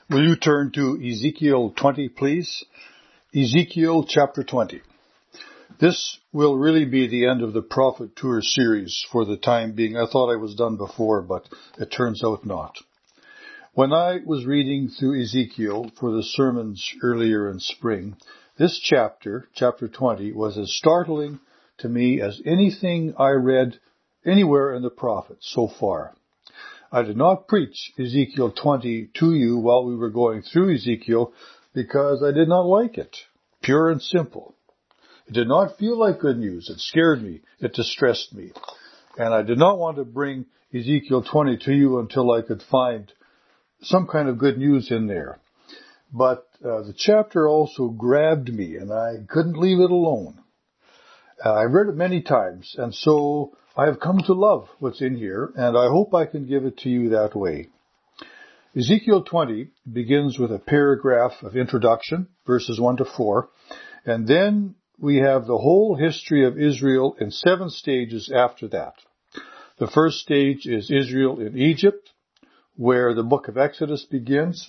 Will you turn to Ezekiel 20, please? Ezekiel chapter 20. This will really be the end of the Prophet Tour series for the time being. I thought I was done before, but it turns out not. When I was reading through Ezekiel for the sermons earlier in spring, this chapter 20, was as startling to me as anything I read anywhere in the prophets so far. I did not preach Ezekiel 20 to you while we were going through Ezekiel because I did not like it. Pure and simple. It did not feel like good news. It scared me. It distressed me. And I did not want to bring Ezekiel 20 to you until I could find some kind of good news in there. But the chapter also grabbed me and I couldn't leave it alone. I've read it many times, and so I have come to love what's in here, and I hope I can give it to you that way. Ezekiel 20 begins with a paragraph of introduction, verses 1 to 4, and then we have the whole history of Israel in 7 stages after that. The first stage is Israel in Egypt, where the book of Exodus begins,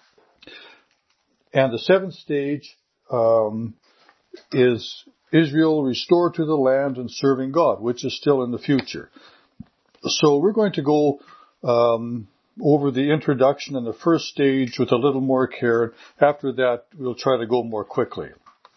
and the 7th stage is Israel restored to the land and serving God, which is still in the future. So we're going to go over the introduction and the first stage with a little more care. After that, we'll try to go more quickly.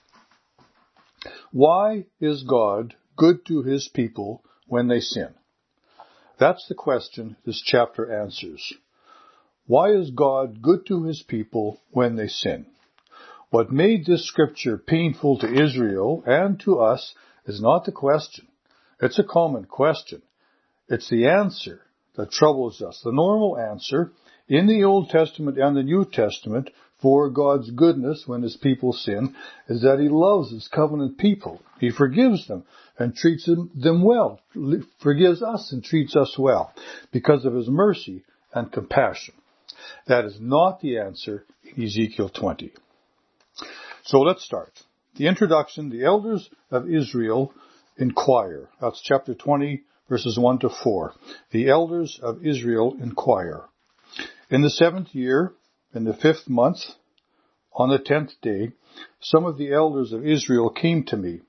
Why is God good to his people when they sin? That's the question this chapter answers. Why is God good to his people when they sin? What made this scripture painful to Israel and to us is not the question. It's a common question. It's the answer that troubles us. The normal answer in the Old Testament and the New Testament for God's goodness when his people sin is that he loves his covenant people. He forgives them and treats them well, forgives us and treats us well because of his mercy and compassion. That is not the answer in Ezekiel 20. So let's start. The introduction, the elders of Israel inquire. That's chapter 20, verses 1 to 4. The elders of Israel inquire. In the 7th year, in the 5th month, on the 10th day, some of the elders of Israel came to me,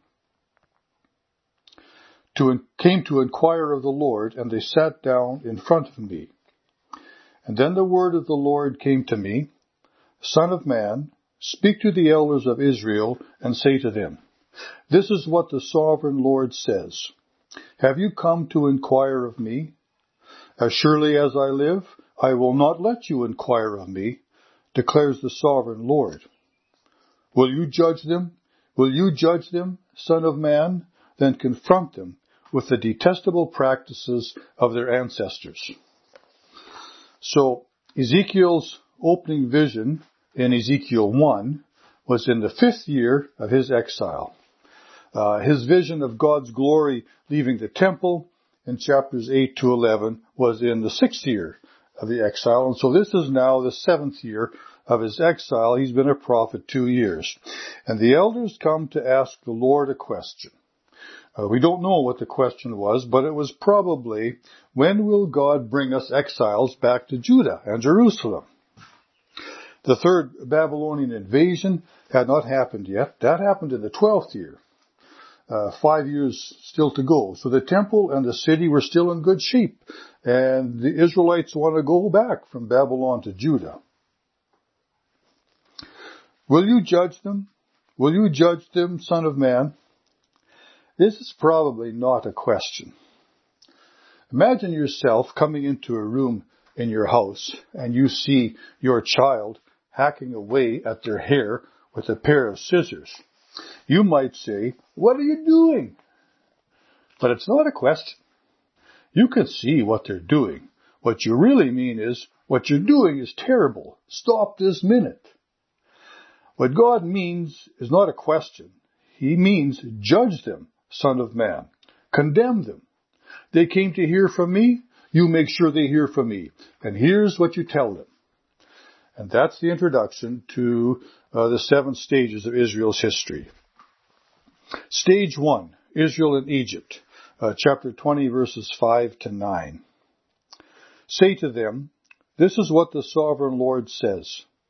came to inquire of the Lord, and they sat down in front of me. And then the word of the Lord came to me, Son of man, speak to the elders of Israel and say to them, This is what the sovereign Lord says. Have you come to inquire of me? As surely as I live, I will not let you inquire of me, declares the sovereign Lord. Will you judge them? Will you judge them, Son of man? Then confront them with the detestable practices of their ancestors. So Ezekiel's opening vision in Ezekiel 1 was in the 5th year of his exile. His vision of God's glory leaving the temple in chapters 8 to 11 was in the 6th year of the exile. And so this is now the 7th year of his exile. He's been a prophet 2 years. And the elders come to ask the Lord a question. We don't know what the question was, but it was probably, when will God bring us exiles back to Judah and Jerusalem? The 3rd Babylonian invasion had not happened yet. That happened in the 12th year. 5 years still to go. So the temple and the city were still in good shape. And the Israelites want to go back from Babylon to Judah. Will you judge them? Will you judge them, Son of man? This is probably not a question. Imagine yourself coming into a room in your house and you see your child hacking away at their hair with a pair of scissors. You might say, What are you doing? But it's not a question. You can see what they're doing. What you really mean is, what you're doing is terrible. Stop this minute. What God means is not a question. He means, judge them, Son of man. Condemn them. They came to hear from me. You make sure they hear from me. And here's what you tell them. And that's the introduction to the 7 stages of Israel's history. Stage 1, Israel in Egypt, chapter 20, verses 5 to 9. Say to them, This is what the sovereign Lord says.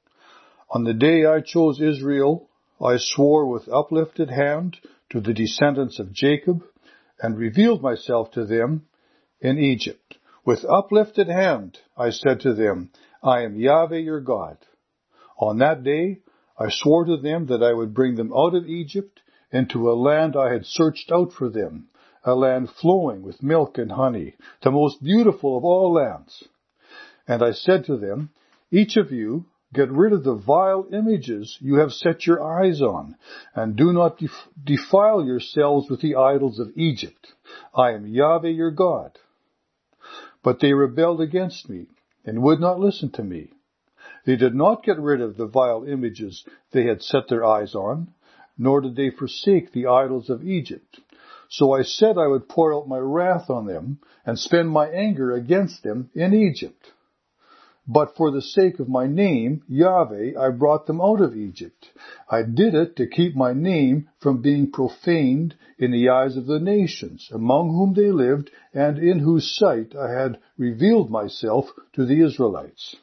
On the day I chose Israel, I swore with uplifted hand to the descendants of Jacob and revealed myself to them in Egypt. With uplifted hand I said to them, I am Yahweh your God. On that day I swore to them that I would bring them out of Egypt into a land I had searched out for them, a land flowing with milk and honey, the most beautiful of all lands. And I said to them, each of you get rid of the vile images you have set your eyes on, and do not defile yourselves with the idols of Egypt. I am Yahweh your God. But they rebelled against me and would not listen to me. They did not get rid of the vile images they had set their eyes on, nor did they forsake the idols of Egypt. So I said I would pour out my wrath on them and spend my anger against them in Egypt. But for the sake of my name, Yahweh, I brought them out of Egypt. I did it to keep my name from being profaned in the eyes of the nations, among whom they lived, and in whose sight I had revealed myself to the Israelites.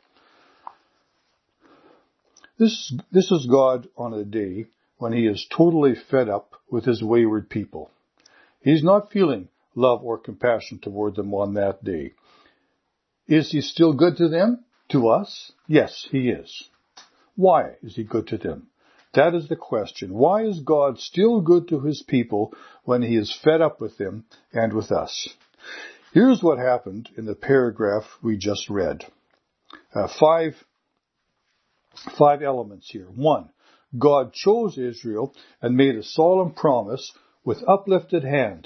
This is God on a day when he is totally fed up with his wayward people. He's not feeling love or compassion toward them on that day. Is he still good to them? To us? Yes, he is. Why is he good to them? That is the question. Why is God still good to his people when he is fed up with them and with us? Here's what happened in the paragraph we just read. Five elements here. 1, God chose Israel and made a solemn promise with uplifted hand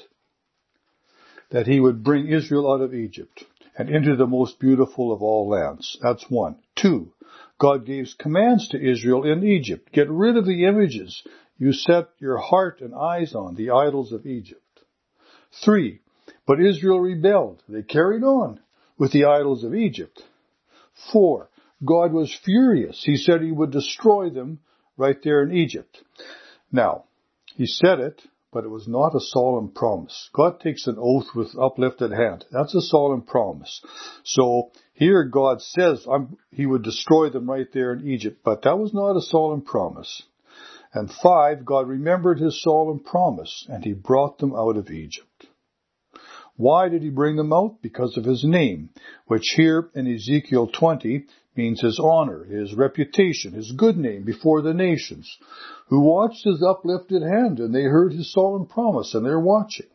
that he would bring Israel out of Egypt and into the most beautiful of all lands. That's 1. 2, God gave commands to Israel in Egypt. Get rid of the images you set your heart and eyes on, the idols of Egypt. 3, but Israel rebelled. They carried on with the idols of Egypt. 4, God was furious. He said he would destroy them right there in Egypt. Now, he said it, but it was not a solemn promise. God takes an oath with uplifted hand. That's a solemn promise. So here God says he would destroy them right there in Egypt, but that was not a solemn promise. And 5, God remembered his solemn promise, and he brought them out of Egypt. Why did he bring them out? Because of his name, which here in Ezekiel 20 means his honor, his reputation, his good name before the nations, who watched his uplifted hand, and they heard his solemn promise, and they're watching.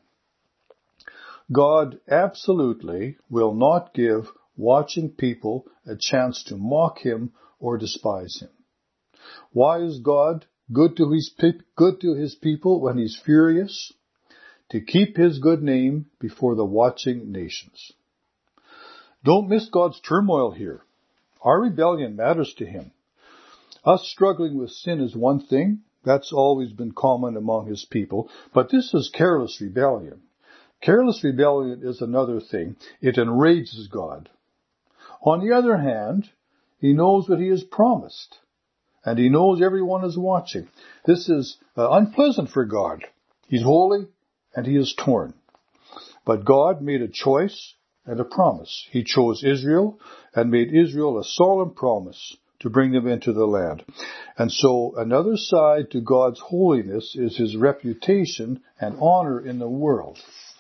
God absolutely will not give watching people a chance to mock him or despise him. Why is God good to his people when he's furious? To keep his good name before the watching nations. Don't miss God's turmoil here. Our rebellion matters to him. Us struggling with sin is one thing. That's always been common among his people. But this is careless rebellion. Careless rebellion is another thing. It enrages God. On the other hand, he knows what he has promised. And he knows everyone is watching. This is unpleasant for God. He's holy and he is torn. But God made a choice and a promise. He chose Israel and made Israel a solemn promise to bring them into the land. And so another side to God's holiness is his reputation and honor in the world.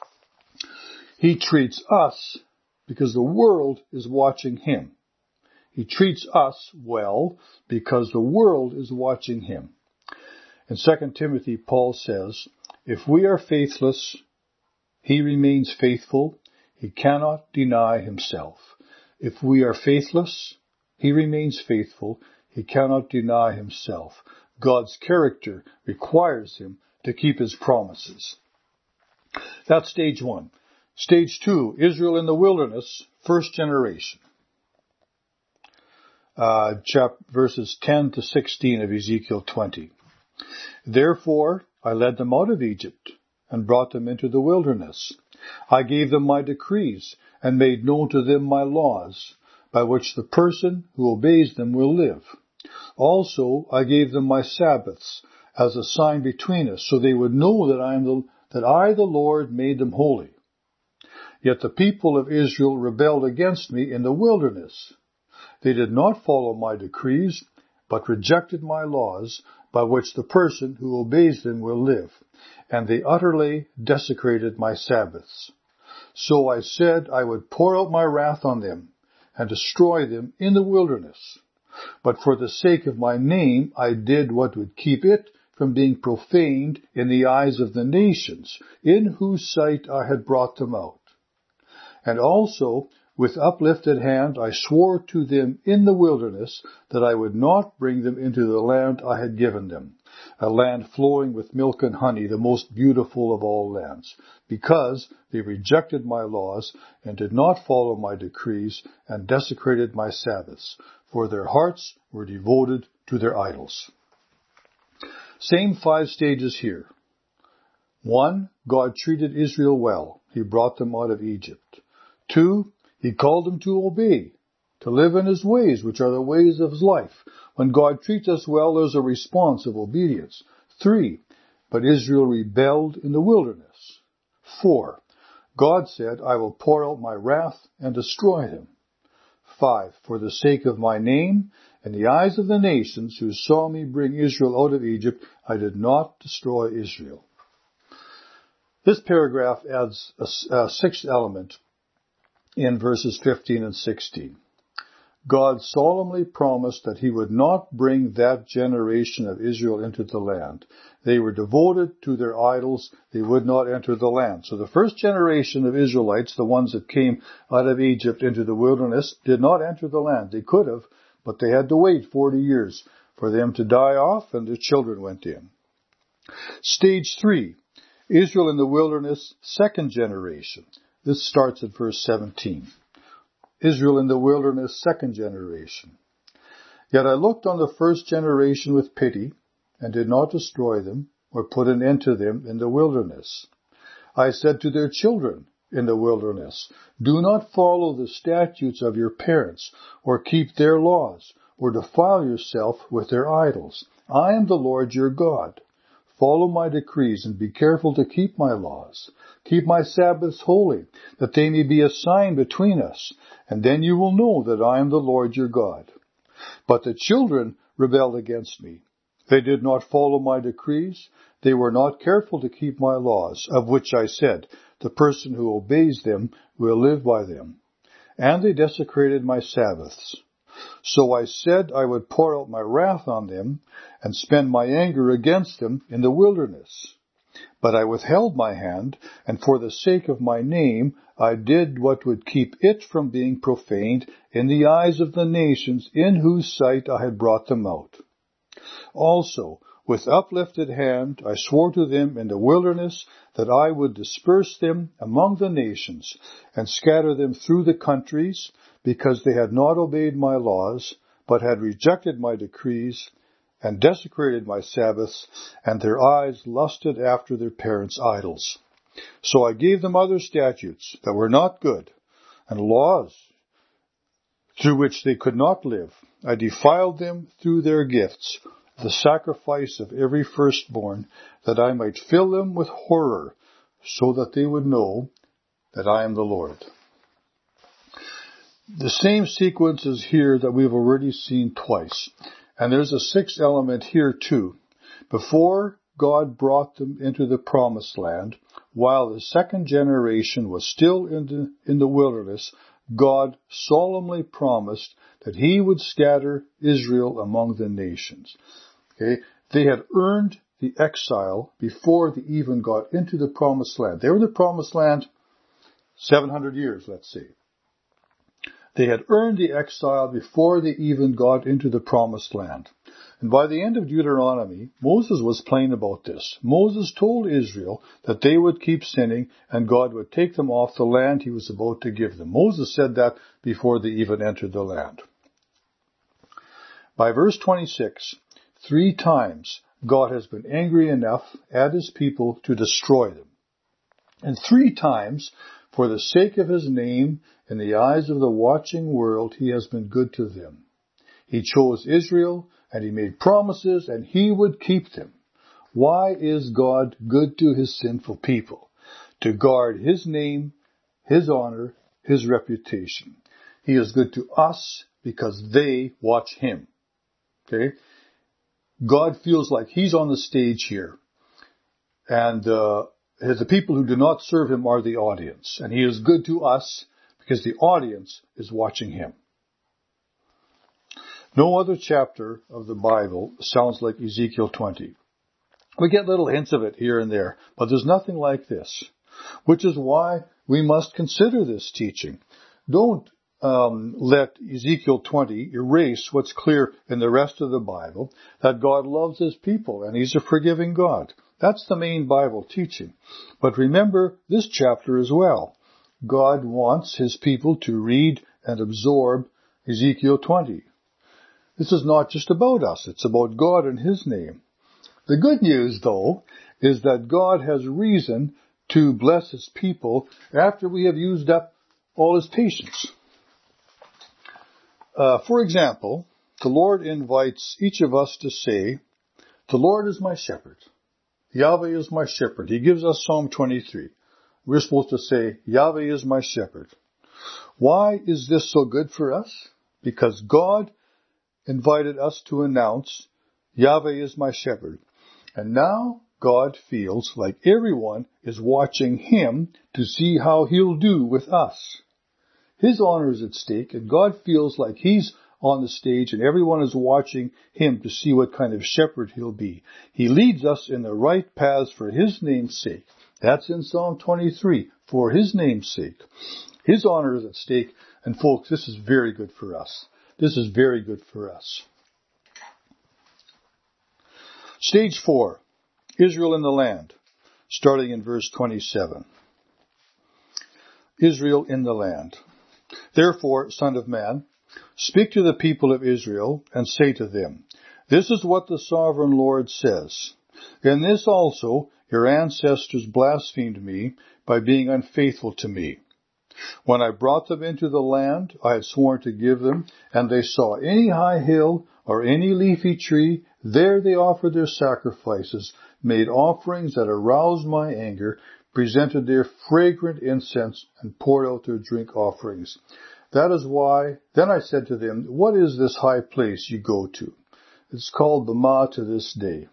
He treats us because the world is watching him. He treats us well because the world is watching him. In 2 Timothy, Paul says, if we are faithless, he remains faithful. He cannot deny himself. If we are faithless, he remains faithful. He cannot deny himself. God's character requires him to keep his promises. That's stage 1. Stage 2, Israel in the wilderness, first generation. Verses 10 to 16 of Ezekiel 20. Therefore, I led them out of Egypt and brought them into the wilderness. I gave them my decrees and made known to them my laws, by which the person who obeys them will live. Also, I gave them my Sabbaths as a sign between us, so they would know that I, the Lord, made them holy. Yet the people of Israel rebelled against me in the wilderness. They did not follow my decrees, but rejected my laws, by which the person who obeys them will live. And they utterly desecrated my Sabbaths. So I said I would pour out my wrath on them, and destroy them in the wilderness. But for the sake of my name I did what would keep it from being profaned in the eyes of the nations, in whose sight I had brought them out. And also, with uplifted hand, I swore to them in the wilderness that I would not bring them into the land I had given them, a land flowing with milk and honey, the most beautiful of all lands, because they rejected my laws and did not follow my decrees and desecrated my Sabbaths, for their hearts were devoted to their idols. Same 5 stages here. 1, God treated Israel well. He brought them out of Egypt. 2, He called them to obey, to live in His ways, which are the ways of His life. When God treats us well, there's a response of obedience. 3, but Israel rebelled in the wilderness. 4, God said, I will pour out my wrath and destroy them. 5, for the sake of my name, in the eyes of the nations who saw me bring Israel out of Egypt, I did not destroy Israel. This paragraph adds a 6th element in verses 15 and 16. God solemnly promised that He would not bring that generation of Israel into the land. They were devoted to their idols. They would not enter the land. So the first generation of Israelites, the ones that came out of Egypt into the wilderness, did not enter the land. They could have, but they had to wait 40 years for them to die off, and their children went in. Stage 3, Israel in the wilderness, 2nd generation. This starts at verse 17. Israel in the wilderness, 2nd generation. Yet I looked on the first generation with pity, and did not destroy them, or put an end to them in the wilderness. I said to their children in the wilderness, do not follow the statutes of your parents, or keep their laws, or defile yourself with their idols. I am the Lord your God. Follow my decrees and be careful to keep my laws. Keep my Sabbaths holy, that they may be a sign between us, and then you will know that I am the Lord your God. But the children rebelled against me. They did not follow my decrees. They were not careful to keep my laws, of which I said, the person who obeys them will live by them. And they desecrated my Sabbaths. So I said I would pour out my wrath on them and spend my anger against them in the wilderness. But I withheld my hand, and for the sake of my name I did what would keep it from being profaned in the eyes of the nations in whose sight I had brought them out. Also, with uplifted hand I swore to them in the wilderness that I would disperse them among the nations and scatter them through the countries, because they had not obeyed my laws, but had rejected my decrees and desecrated my Sabbaths, and their eyes lusted after their parents' idols. So I gave them other statutes that were not good, and laws through which they could not live. I defiled them through their gifts, the sacrifice of every firstborn, that I might fill them with horror, so that they would know that I am the Lord. The same sequence is here that we've already seen twice. And there's a 6th element here too. Before God brought them into the promised land, while the 2nd generation was still in the wilderness, God solemnly promised that He would scatter Israel among the nations. Okay? They had earned the exile before they even got into the promised land. They were in the promised land 700 years, let's say. They had earned the exile before they even got into the promised land. And by the end of Deuteronomy, Moses was plain about this. Moses told Israel that they would keep sinning and God would take them off the land He was about to give them. Moses said that before they even entered the land. By verse 26, 3 times God has been angry enough at His people to destroy them. And 3 times, for the sake of His name, in the eyes of the watching world, He has been good to them. He chose Israel, and He made promises, and He would keep them. Why is God good to His sinful people? To guard His name, His honor, His reputation. He is good to us because they watch Him. Okay? God feels like He's on the stage here. And the people who do not serve Him are the audience. And He is good to us because the audience is watching Him. No other chapter of the Bible sounds like Ezekiel 20. We get little hints of it here and there, but there's nothing like this, which is why we must consider this teaching. Don't let Ezekiel 20 erase what's clear in the rest of the Bible, that God loves His people and He's a forgiving God. That's the main Bible teaching. But remember this chapter as well. God wants His people to read and absorb Ezekiel 20. This is not just about us. It's about God and His name. The good news, though, is that God has reason to bless His people after we have used up all His patience. For example, the Lord invites each of us to say, "The Lord is my shepherd. Yahweh is my shepherd." He gives us Psalm 23. We're supposed to say, "Yahweh is my shepherd." Why is this so good for us? Because God invited us to announce, "Yahweh is my shepherd." And now God feels like everyone is watching Him to see how He'll do with us. His honor is at stake, and God feels like He's on the stage and everyone is watching Him to see what kind of shepherd He'll be. He leads us in the right paths for His name's sake. That's in Psalm 23, for His name's sake. His honor is at stake, and folks, this is very good for us. This is very good for us. Stage 4, Israel in the land, starting in verse 27. Israel in the land. "Therefore, Son of man, speak to the people of Israel and say to them, this is what the sovereign Lord says. In this also your ancestors blasphemed me by being unfaithful to me. When I brought them into the land I had sworn to give them, and they saw any high hill or any leafy tree, there they offered their sacrifices, made offerings that aroused my anger, presented their fragrant incense, and poured out their drink offerings. That is why, then I said to them, what is this high place you go to? It's called Bamah to this day."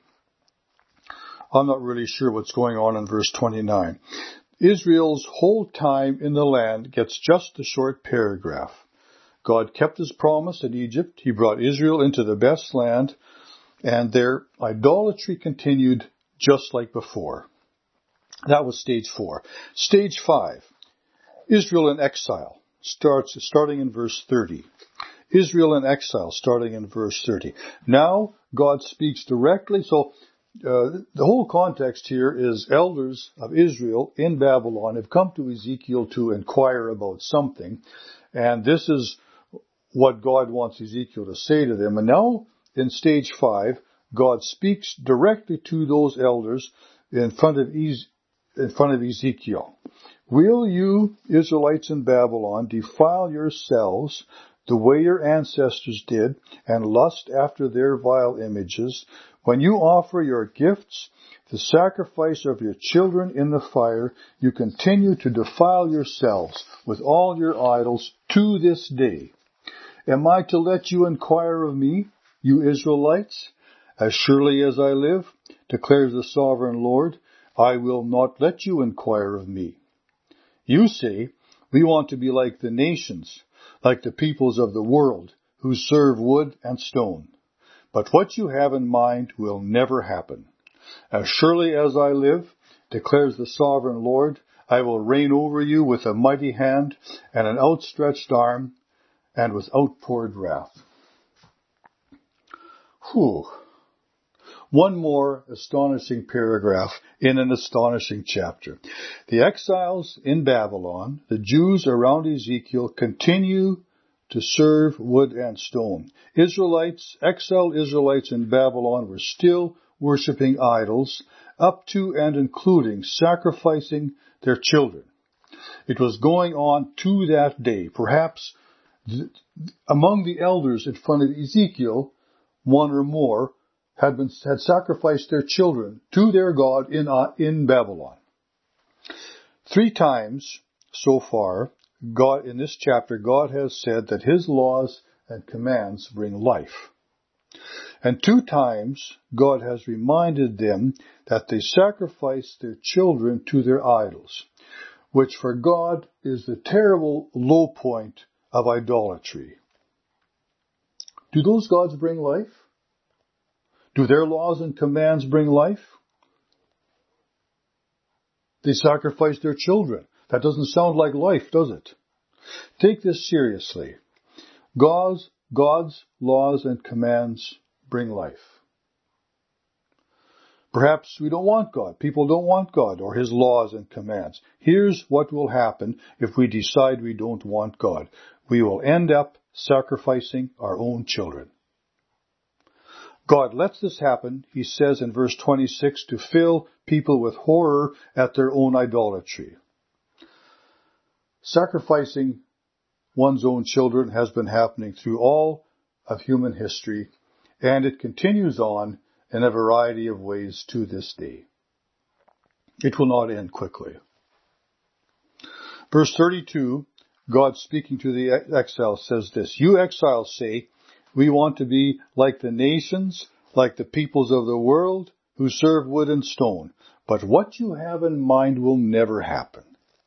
I'm not really sure what's going on in verse 29. Israel's whole time in the land gets just a short paragraph. God kept His promise in Egypt. He brought Israel into the best land, and their idolatry continued just like before. That was stage 4. Stage 5, Israel in exile, starting in verse 30. Israel in exile, starting in verse 30. Now God speaks directly. So the whole context here is elders of Israel in Babylon have come to Ezekiel to inquire about something, and this is what God wants Ezekiel to say to them. And now in stage 5, God speaks directly to those elders in front of Ezekiel. "Will you, Israelites in Babylon, defile yourselves the way your ancestors did and lust after their vile images? When you offer your gifts, the sacrifice of your children in the fire, you continue to defile yourselves with all your idols to this day. Am I to let you inquire of me, you Israelites? As surely as I live, declares the sovereign Lord, I will not let you inquire of me. You say, we want to be like the nations, like the peoples of the world, who serve wood and stone. But what you have in mind will never happen. As surely as I live, declares the sovereign Lord, I will reign over you with a mighty hand and an outstretched arm and with outpoured wrath." Whew. One more astonishing paragraph in an astonishing chapter. The exiles in Babylon, the Jews around Ezekiel, continue to serve wood and stone. Exiled Israelites in Babylon were still worshipping idols, up to and including sacrificing their children. It was going on to that day. Perhaps among the elders in front of Ezekiel, one or more had sacrificed their children to their God in Babylon. 3 times so far, in this chapter, God has said that His laws and commands bring life. And 2 times God has reminded them that they sacrifice their children to their idols, which for God is the terrible low point of idolatry. Do those gods bring life? Do their laws and commands bring life? They sacrifice their children. That doesn't sound like life, does it? Take this seriously. God's laws and commands bring life. Perhaps we don't want God. People don't want God or His laws and commands. Here's what will happen if we decide we don't want God. We will end up sacrificing our own children. God lets this happen, He says in verse 26, to fill people with horror at their own idolatry. Sacrificing one's own children has been happening through all of human history, and it continues on in a variety of ways to this day. It will not end quickly. Verse 32, God speaking to the exiles says this, "You exiles say, we want to be like the nations, like the peoples of the world who serve wood and stone. But what you have in mind will never happen."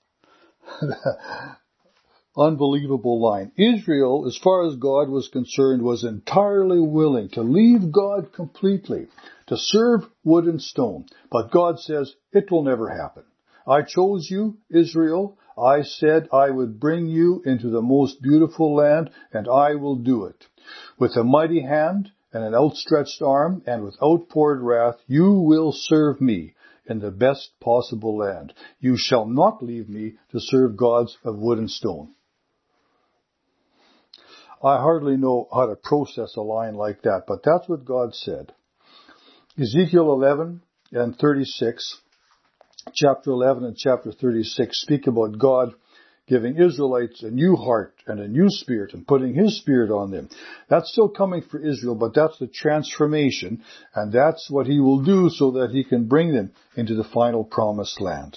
Unbelievable line. Israel, as far as God was concerned, was entirely willing to leave God completely, to serve wood and stone. But God says, it will never happen. I chose you, Israel. I said I would bring you into the most beautiful land, and I will do it. With a mighty hand and an outstretched arm and with outpoured wrath, you will serve me in the best possible land. You shall not leave me to serve gods of wood and stone. I hardly know how to process a line like that, but that's what God said. Ezekiel 11 and 36, chapter 11 and chapter 36 speak about God giving Israelites a new heart and a new spirit and putting His Spirit on them. That's still coming for Israel, but that's the transformation, and that's what He will do so that He can bring them into the final promised land.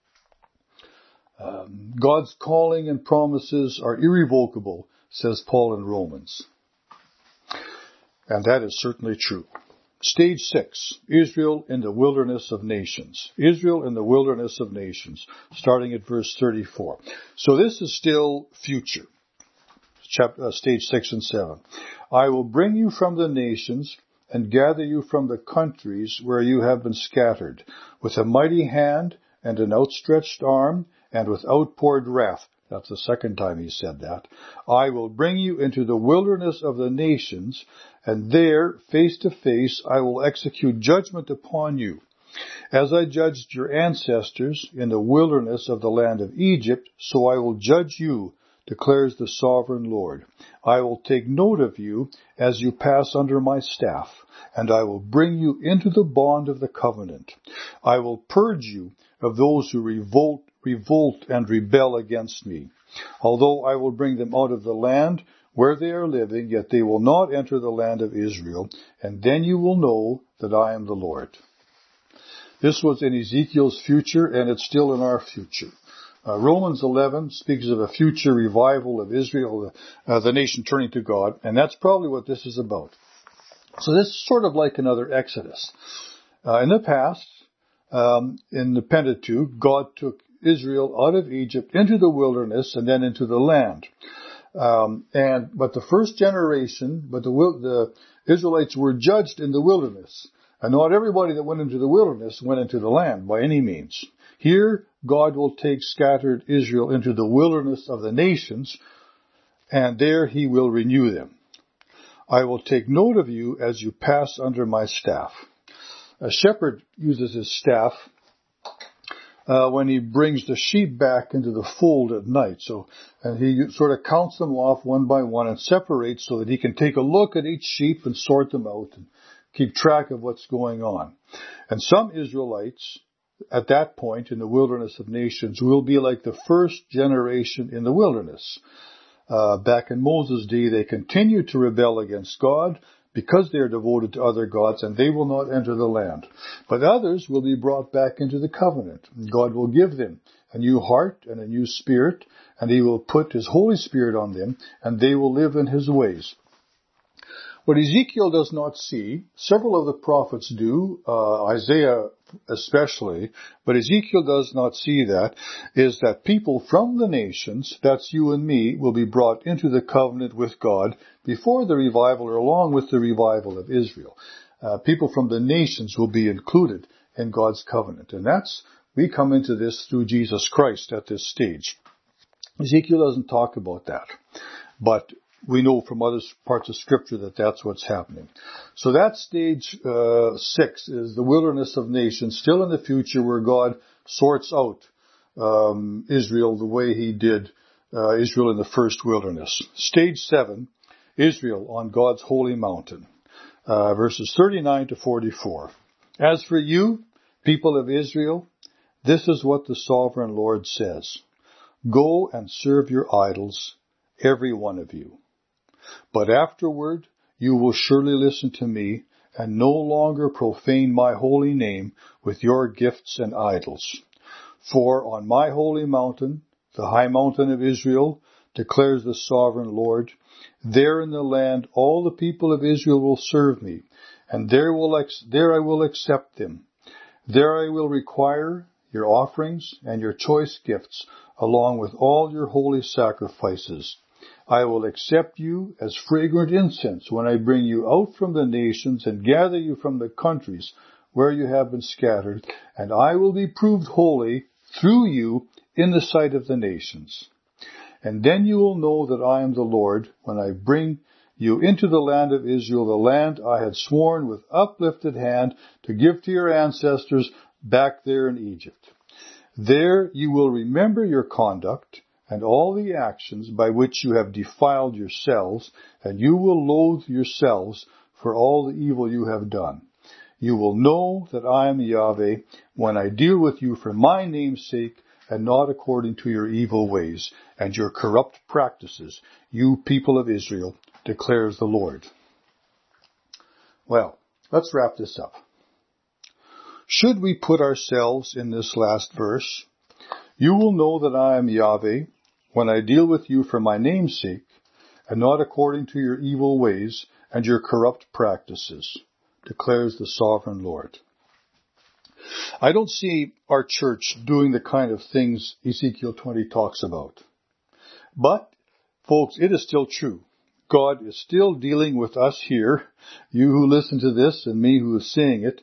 God's calling and promises are irrevocable, says Paul in Romans. And that is certainly true. Stage 6, Israel in the wilderness of nations. Israel in the wilderness of nations, starting at verse 34. So this is still future. Stage 6 and 7. I will bring you from the nations and gather you from the countries where you have been scattered, with a mighty hand and an outstretched arm and with outpoured wrath. That's the second time He said that. I will bring you into the wilderness of the nations, and there, face to face, I will execute judgment upon you. As I judged your ancestors in the wilderness of the land of Egypt, so I will judge you, declares the sovereign Lord. I will take note of you as you pass under my staff, and I will bring you into the bond of the covenant. I will purge you of those who revolt and rebel against me. Although I will bring them out of the land where they are living, yet they will not enter the land of Israel, and then you will know that I am the Lord. This was in Ezekiel's future, and it's still in our future. Romans 11 speaks of a future revival of Israel, the nation turning to God, and that's probably what this is about. So this is sort of like another Exodus. In the past, in the Pentateuch, God took Israel out of Egypt into the wilderness and then into the land. But the first generation, the Israelites were judged in the wilderness. And not everybody that went into the wilderness went into the land by any means. Here, God will take scattered Israel into the wilderness of the nations, and there He will renew them. I will take note of you as you pass under my staff. A shepherd uses his staff when he brings the sheep back into the fold at night. And he sort of counts them off one by one and separates so that he can take a look at each sheep and sort them out and keep track of what's going on. And some Israelites at that point in the wilderness of nations will be like the first generation in the wilderness. Back in Moses' day, they continued to rebel against God because they are devoted to other gods, and they will not enter the land. But others will be brought back into the covenant. God will give them a new heart and a new spirit, and He will put His Holy Spirit on them, and they will live in His ways. What Ezekiel does not see, several of the prophets do, Isaiah especially, but Ezekiel does not see that, is that people from the nations, that's you and me, will be brought into the covenant with God before the revival or along with the revival of Israel. People from the nations will be included in God's covenant. And we come into this through Jesus Christ at this stage. Ezekiel doesn't talk about that, but we know from other parts of Scripture that that's what's happening. So that stage 6 is the wilderness of nations, still in the future, where God sorts out Israel the way he did Israel in the first wilderness. Stage 7, Israel on God's holy mountain, verses 39 to 44. As for you, people of Israel, this is what the sovereign Lord says. Go and serve your idols, every one of you. But afterward, you will surely listen to me and no longer profane my holy name with your gifts and idols. For on my holy mountain, the high mountain of Israel, declares the sovereign Lord, there in the land all the people of Israel will serve me, and there I will accept them. There I will require your offerings and your choice gifts, along with all your holy sacrifices. I will accept you as fragrant incense when I bring you out from the nations and gather you from the countries where you have been scattered, and I will be proved holy through you in the sight of the nations. And then you will know that I am the Lord when I bring you into the land of Israel, the land I had sworn with uplifted hand to give to your ancestors back there in Egypt. There you will remember your conduct and all the actions by which you have defiled yourselves, and you will loathe yourselves for all the evil you have done. You will know that I am Yahweh when I deal with you for my name's sake and not according to your evil ways and your corrupt practices, you people of Israel, declares the Lord. Well, let's wrap this up. Should we put ourselves in this last verse? You will know that I am Yahweh when I deal with you for my name's sake, and not according to your evil ways and your corrupt practices, declares the sovereign Lord. I don't see our church doing the kind of things Ezekiel 20 talks about. But, folks, it is still true. God is still dealing with us here, you who listen to this and me who is saying it,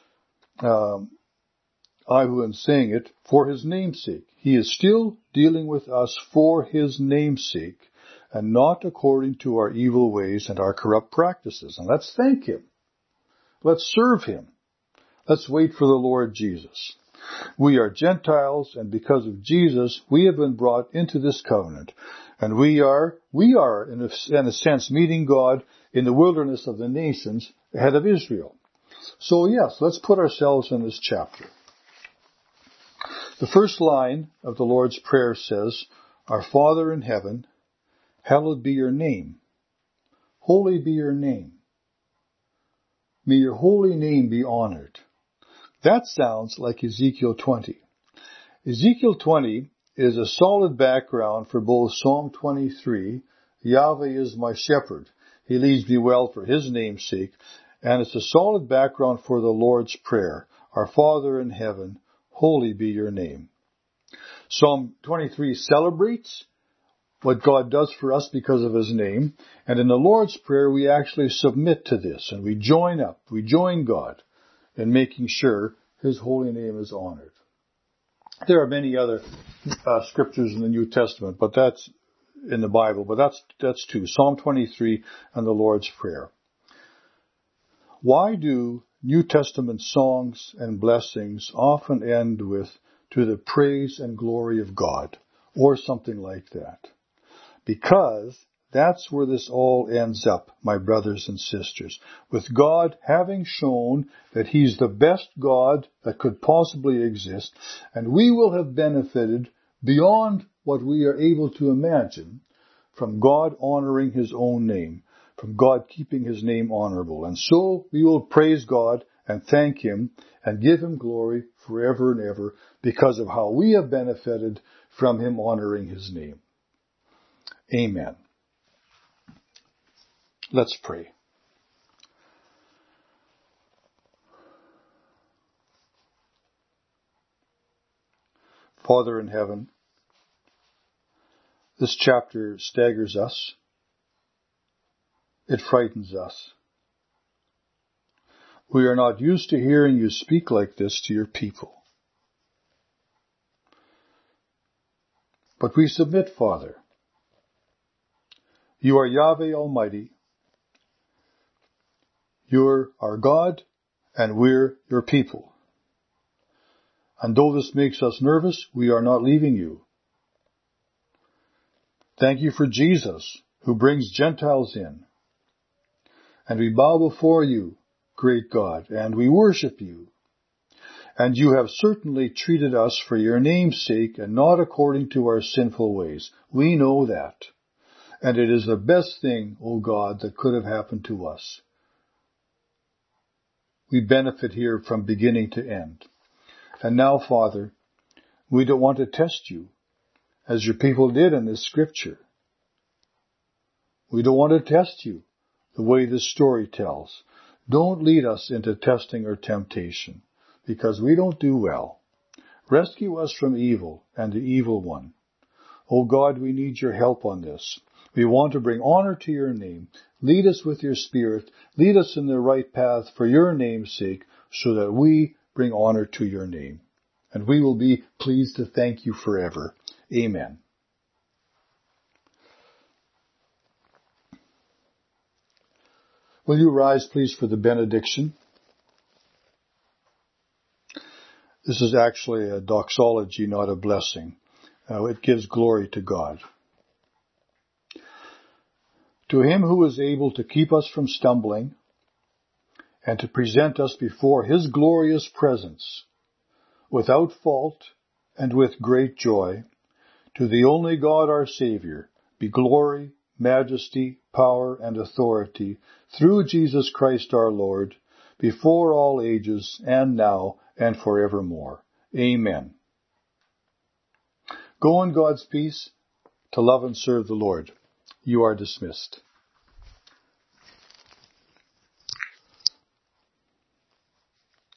I who am saying it, for his name's sake. He is still dealing with us for his name's sake, and not according to our evil ways and our corrupt practices. And let's thank him. Let's serve him. Let's wait for the Lord Jesus. We are Gentiles, and because of Jesus, we have been brought into this covenant. And we are, in a sense, meeting God in the wilderness of the nations ahead of Israel. So yes, let's put ourselves in this chapter. The first line of the Lord's Prayer says, Our Father in heaven, hallowed be your name. Holy be your name. May your holy name be honored. That sounds like Ezekiel 20. Ezekiel 20 is a solid background for both Psalm 23, Yahweh is my shepherd. He leads me well for his name's sake. And it's a solid background for the Lord's Prayer. Our Father in heaven, holy be your name. Psalm 23 celebrates what God does for us because of his name. And in the Lord's Prayer, we actually submit to this and we join up. We join God in making sure his holy name is honored. There are many other scriptures in the New Testament, but that's in the Bible, but that's two. Psalm 23 and the Lord's Prayer. Why do New Testament songs and blessings often end with, to the praise and glory of God, or something like that? Because that's where this all ends up, my brothers and sisters, with God having shown that he's the best God that could possibly exist, and we will have benefited beyond what we are able to imagine from God honoring his own name, from God keeping his name honorable. And so we will praise God and thank him and give him glory forever and ever because of how we have benefited from him honoring his name. Amen. Let's pray. Father in heaven, this chapter staggers us. It frightens us. We are not used to hearing you speak like this to your people. But we submit, Father. You are Yahweh Almighty. You're our God, and we're your people. And though this makes us nervous, we are not leaving you. Thank you for Jesus, who brings Gentiles in. And we bow before you, great God, and we worship you. And you have certainly treated us for your name's sake and not according to our sinful ways. We know that. And it is the best thing, O God, that could have happened to us. We benefit here from beginning to end. And now, Father, we don't want to test you, as your people did in this scripture. We don't want to test you the way this story tells. Don't lead us into testing or temptation, because we don't do well. Rescue us from evil and the evil one. O God, we need your help on this. We want to bring honor to your name. Lead us with your Spirit. Lead us in the right path for your name's sake, so that we bring honor to your name. And we will be pleased to thank you forever. Amen. Will you rise, please, for the benediction? This is actually a doxology, not a blessing. It gives glory to God. To him who is able to keep us from stumbling and to present us before his glorious presence without fault and with great joy, to the only God our Savior, be glory, majesty, power, and authority through Jesus Christ our Lord, before all ages, and now, and forevermore. Amen. Go in God's peace to love and serve the Lord. You are dismissed.